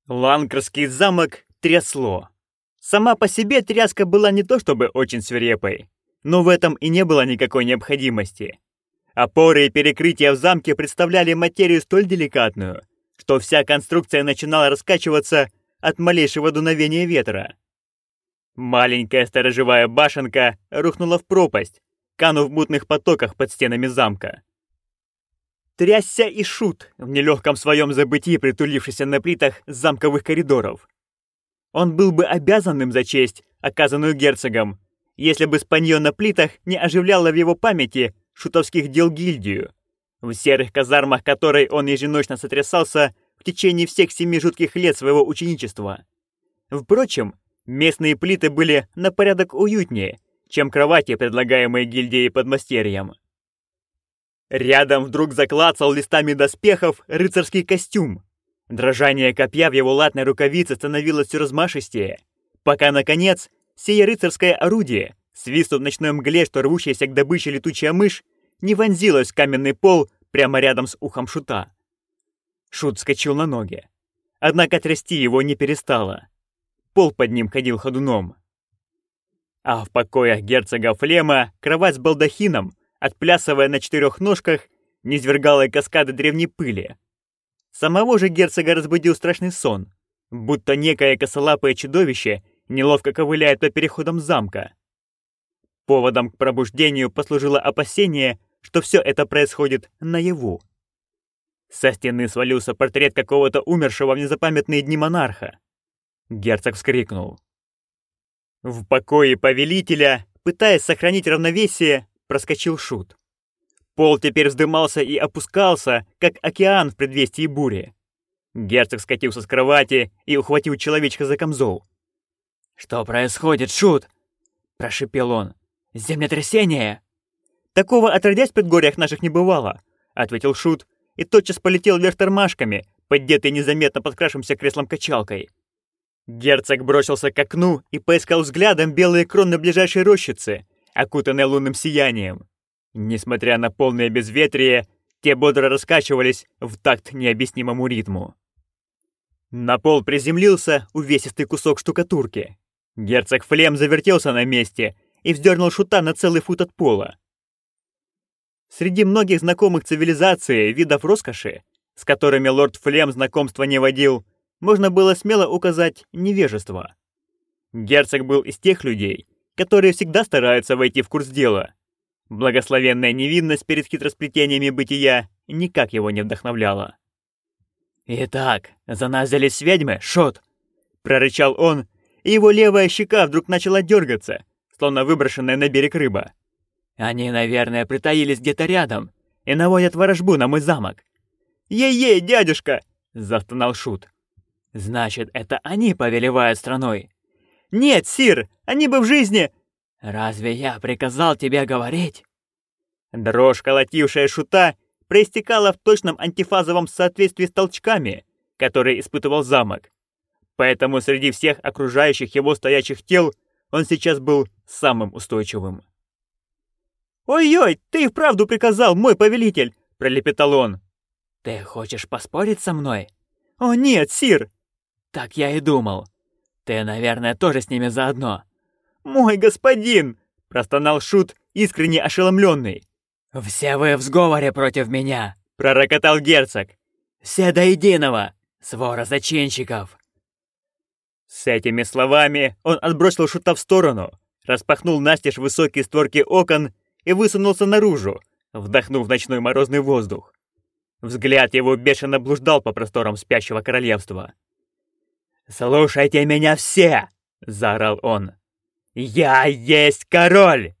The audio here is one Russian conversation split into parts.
Ланкерский замок трясло. Сама по себе тряска была не то чтобы очень свирепой, но в этом и не было никакой необходимости. Опоры и перекрытия в замке представляли материю столь деликатную, что вся конструкция начинала раскачиваться от малейшего дуновения ветра. Маленькая сторожевая башенка рухнула в пропасть, канув в мутных потоках под стенами замка. Трясся и Шут, в нелегком своем забытии притулившийся на плитах замковых коридоров. Он был бы обязан им за честь, оказанную герцогом, если бы спанье на плитах не оживляло в его памяти шутовских дел гильдию, в серых казармах которой он еженочно сотрясался в течение всех 7 жутких лет своего ученичества. Впрочем, местные плиты были на порядок уютнее, чем кровати, предлагаемые гильдией подмастерьям. Рядом вдруг заклацал листами доспехов рыцарский костюм. Дрожание копья в его латной рукавице становилось все размашистее, пока, наконец, сие рыцарское орудие, свистнув в ночной мгле, что рвущаяся к добыче летучая мышь, не вонзилась в каменный пол прямо рядом с ухом Шута. Шут вскочил на ноги. Однако трясти его не перестало. Пол под ним ходил ходуном. А в покоях герцога Флема кровать с балдахином, отплясывая на 4 ножках, низвергала каскады древней пыли. Самого же герцога разбудил страшный сон, будто некое косолапое чудовище неловко ковыляет по переходам замка. Поводом к пробуждению послужило опасение, что все это происходит наяву. Со стены свалился портрет какого-то умершего в незапамятные дни монарха. Герцог вскрикнул. В покое повелителя, пытаясь сохранить равновесие, проскочил Шут. Пол теперь вздымался и опускался, как океан в предвестии бури. Герцог скатился с кровати и ухватил человечка за камзол. «Что происходит, Шут?» – прошипел он. «Землетрясение!» «Такого отродясь в предгорьях наших не бывало», – ответил Шут и тотчас полетел вверх тормашками, поддетый незаметно подкрашимся креслом-качалкой. Герцог бросился к окну и поискал взглядом белые кроны ближайшей рощицы, окутанные лунным сиянием. Несмотря на полное безветрие, те бодро раскачивались в такт необъяснимому ритму. На пол приземлился увесистый кусок штукатурки. Герцог Флем завертелся на месте и вздернул Шута на целый фут от пола. Среди многих знакомых цивилизации видов роскоши, с которыми лорд Флем знакомства не водил, можно было смело указать невежество. Герцог был из тех людей, которые всегда стараются войти в курс дела. Благословенная невинность перед хитросплетениями бытия никак его не вдохновляла. «Итак, за нас взялись ведьмы, Шут!» — прорычал он, и его левая щека вдруг начала дергаться, словно выброшенная на берег рыба. «Они, наверное, притаились где-то рядом и наводят ворожбу на мой замок». «Ей-ей, дядюшка!» — застонал Шут. «Значит, это они повелевают страной?» «Нет, сир, они бы в жизни...» «Разве я приказал тебе говорить?» Дрожь, колотившая Шута, проистекала в точном антифазовом соответствии с толчками, которые испытывал замок. Поэтому среди всех окружающих его стоячих тел он сейчас был самым устойчивым. «Ой-ой, ты и вправду приказал, мой повелитель!» — пролепетал он. «Ты хочешь поспорить со мной?» «О нет, сир!» «Так я и думал. Ты, наверное, тоже с ними заодно». «Мой господин!» — простонал Шут, искренне ошеломленный. «Все вы в сговоре против меня!» — пророкотал герцог. «Все до единого! Свора зачинщиков!» С этими словами он отбросил Шута в сторону, распахнул настежь высокие створки окон и высунулся наружу, вдохнув ночной морозный воздух. Взгляд его бешено блуждал по просторам спящего королевства. «Слушайте меня все!» — заорал он. «Я есть король!»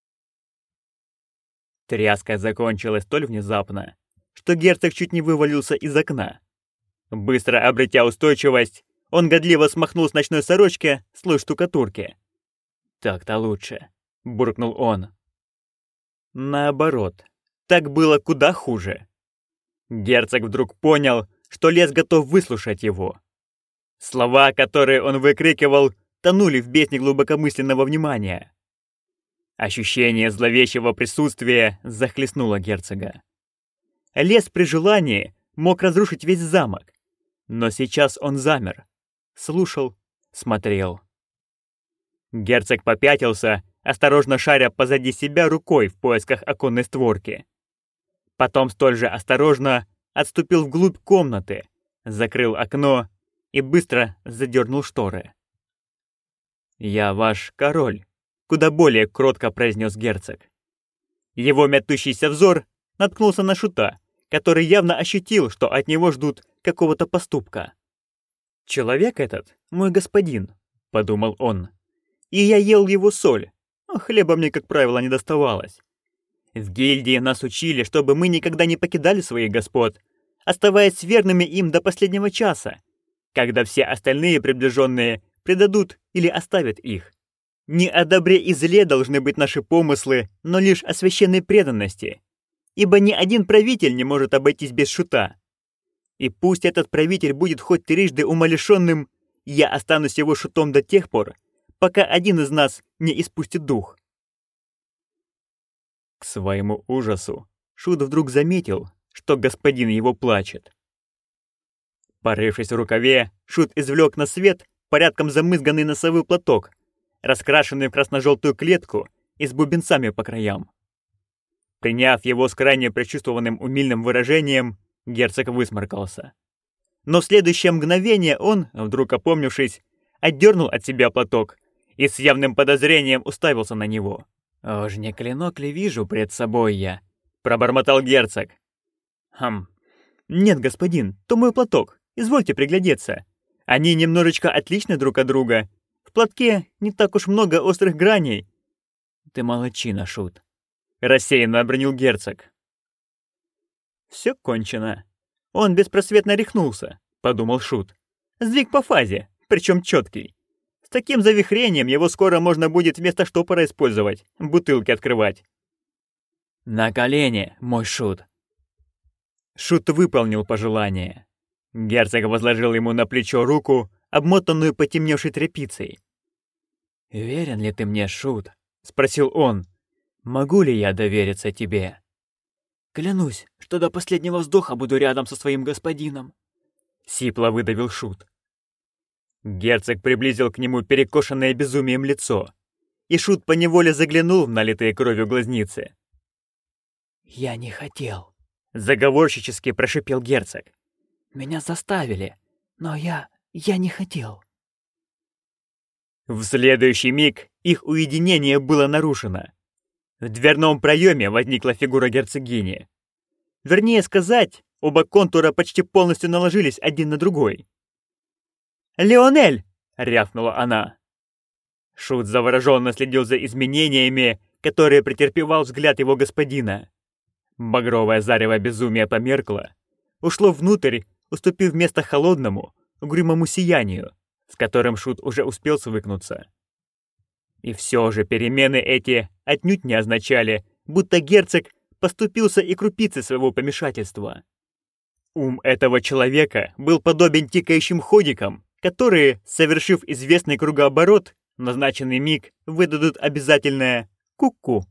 Тряска закончилась столь внезапно, что герцог чуть не вывалился из окна. Быстро обретя устойчивость, он годливо смахнул с ночной сорочки слой штукатурки. «Так-то лучше», — буркнул он. Наоборот, так было куда хуже. Герцог вдруг понял, что лес готов выслушать его. Слова, которые он выкрикивал, тонули в бездне глубокомысленного внимания. Ощущение зловещего присутствия захлестнуло герцога. Лес при желании мог разрушить весь замок, Но сейчас он замер, слушал, смотрел. Герцог попятился, осторожно шаря позади себя рукой в поисках оконной створки. Потом столь же осторожно отступил вглубь комнаты, закрыл окно и быстро задернул шторы. «Я ваш король», — куда более кротко произнес герцог. Его метущийся взор наткнулся на Шута, который явно ощутил, что от него ждут какого-то поступка. «Человек этот — мой господин», — подумал он. «И я ел его соль, но хлеба мне, как правило, не доставалось. В гильдии нас учили, чтобы мы никогда не покидали своих господ, оставаясь верными им до последнего часа, когда все остальные приближенные предадут или оставят их. Не о добре и зле должны быть наши помыслы, но лишь о священной преданности, ибо ни один правитель не может обойтись без Шута. И пусть этот правитель будет хоть трижды умалишенным, я останусь его Шутом до тех пор, пока один из нас не испустит дух». К своему ужасу Шут вдруг заметил, что господин его плачет. Порывшись в рукаве, Шут извлек на свет порядком замызганный носовой платок, раскрашенный в красно-желтую клетку и с бубенцами по краям. Приняв его с крайне прочувствованным умильным выражением, герцог высморкался. Но в следующее мгновение он, вдруг опомнившись, отдернул от себя платок и с явным подозрением уставился на него. «Уж не клинок ли вижу пред собой я?» — пробормотал герцог. «Нет, господин, то мой платок. Извольте приглядеться. Они немножечко отличны друг от друга. В платке не так уж много острых граней». «Ты молодчина, Шут», — рассеянно обронил герцог. «Все кончено. Он беспросветно рехнулся», — подумал Шут. «Сдвиг по фазе, причем четкий. С таким завихрением его скоро можно будет вместо штопора использовать, бутылки открывать». «На колени, мой Шут». Шут выполнил пожелание. Герцог возложил ему на плечо руку, обмотанную потемневшей тряпицей. «Верен ли ты мне, Шут?» — спросил он. «Могу ли я довериться тебе?» «Клянусь, что до последнего вздоха буду рядом со своим господином», — сипло выдавил Шут. Герцог приблизил к нему перекошенное безумием лицо, и Шут поневоле заглянул в налитые кровью глазницы. «Я не хотел», — заговорщически прошипел герцог. «Меня заставили, но я не хотел». В следующий миг их уединение было нарушено. В дверном проеме возникла фигура герцогини. Вернее сказать, оба контура почти полностью наложились один на другой. «Леонель!» — рявкнула она. Шут завороженно следил за изменениями, которые претерпевал взгляд его господина. Багровое зарево безумия померкло, ушло внутрь, уступив место холодному, угрюмому сиянию, с которым Шут уже успел свыкнуться. И все же перемены эти отнюдь не означали, будто герцог поступился и крупицей своего помешательства. Ум этого человека был подобен тикающим ходикам, которые, совершив известный кругооборот, в назначенный миг выдадут обязательное «ку-ку».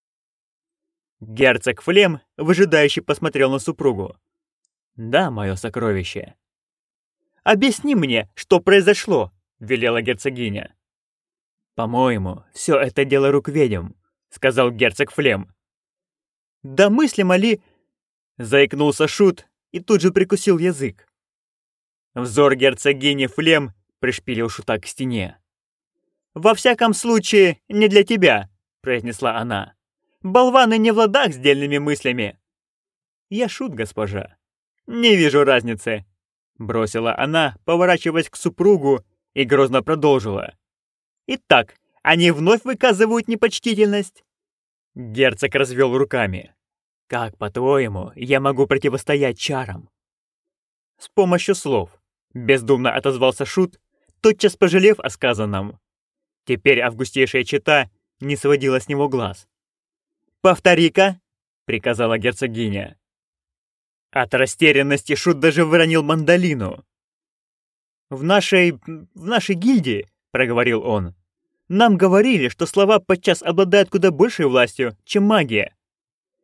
Герцог Флем выжидающе посмотрел на супругу. «Да, мое сокровище». «Объясни мне, что произошло», — велела герцогиня. «По-моему, все это дело рук ведьм», — сказал герцог Флем. «Да мыслимо ли...» — заикнулся Шут и тут же прикусил язык. Взор герцогини Флем пришпилил Шута к стене. «Во всяком случае, не для тебя», — произнесла она. «Болваны не в ладах с дельными мыслями». «Я Шут, госпожа». «Не вижу разницы», — бросила она, поворачиваясь к супругу, и грозно продолжила. «Итак, они вновь выказывают непочтительность?» Герцог развел руками. «Как, по-твоему, я могу противостоять чарам?» «С помощью слов», — бездумно отозвался Шут, тотчас пожалев о сказанном. Теперь августейшая чета не сводила с него глаз. «Повтори-ка», — приказала герцогиня. От растерянности Шут даже выронил мандолину. «В нашей гильдии», — проговорил он, — «нам говорили, что слова подчас обладают куда большей властью, чем магия».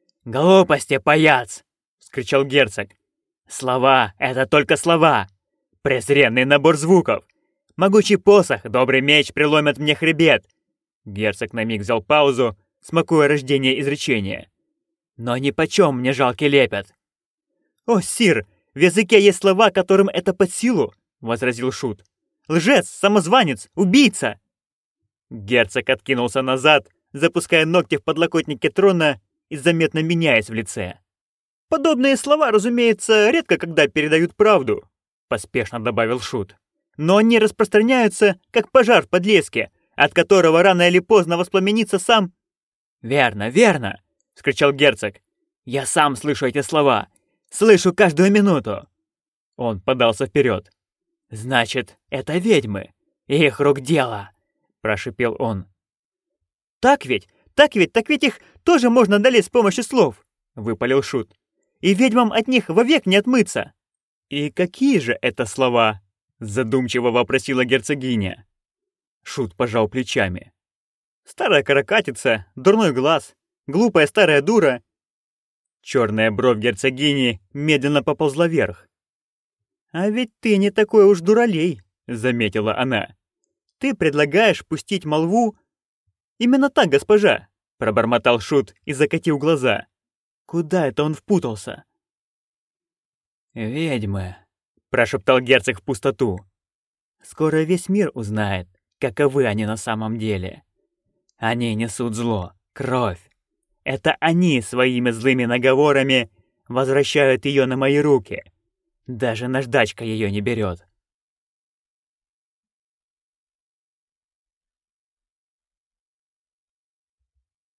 «Глупости, паяц!» — вскричал герцог. «Слова — это только слова. презренный набор звуков. Могучий посох, добрый меч преломят мне хребет. Герцог на миг взял паузу, смакуя рождение изречения. Но нипочем мне жалкий лепет. «О, сир, в языке есть слова, которым это под силу», — возразил шут. «Лжец, самозванец, убийца!» Герцог откинулся назад, запуская ногти в подлокотники трона и заметно меняясь в лице. «Подобные слова, разумеется, редко когда передают правду», — поспешно добавил шут. «Но они распространяются, как пожар в подлеске, от которого рано или поздно воспламенится сам...» «Верно, верно!» — вскричал герцог. «Я сам слышу эти слова. Слышу каждую минуту!» Он подался вперед. «Значит, это ведьмы. Их рук дело!» — прошипел он. Так ведь их тоже можно одолеть с помощью слов!» — выпалил шут. «И ведьмам от них вовек не отмыться!» «И какие же это слова?» — задумчиво вопросила герцогиня. Шут пожал плечами. «Старая каракатица, дурной глаз, глупая старая дура». Черная бровь герцогини медленно поползла вверх. «А ведь ты не такой уж дуралей», — заметила она. «Ты предлагаешь пустить молву...» «Именно так, госпожа», — пробормотал шут и закатил глаза. «Куда это он впутался?» «Ведьмы», — прошептал герцог в пустоту. «Скоро весь мир узнает, каковы они на самом деле. Они несут зло, кровь. Это они своими злыми наговорами возвращают ее на мои руки. Даже наждачка ее не берет.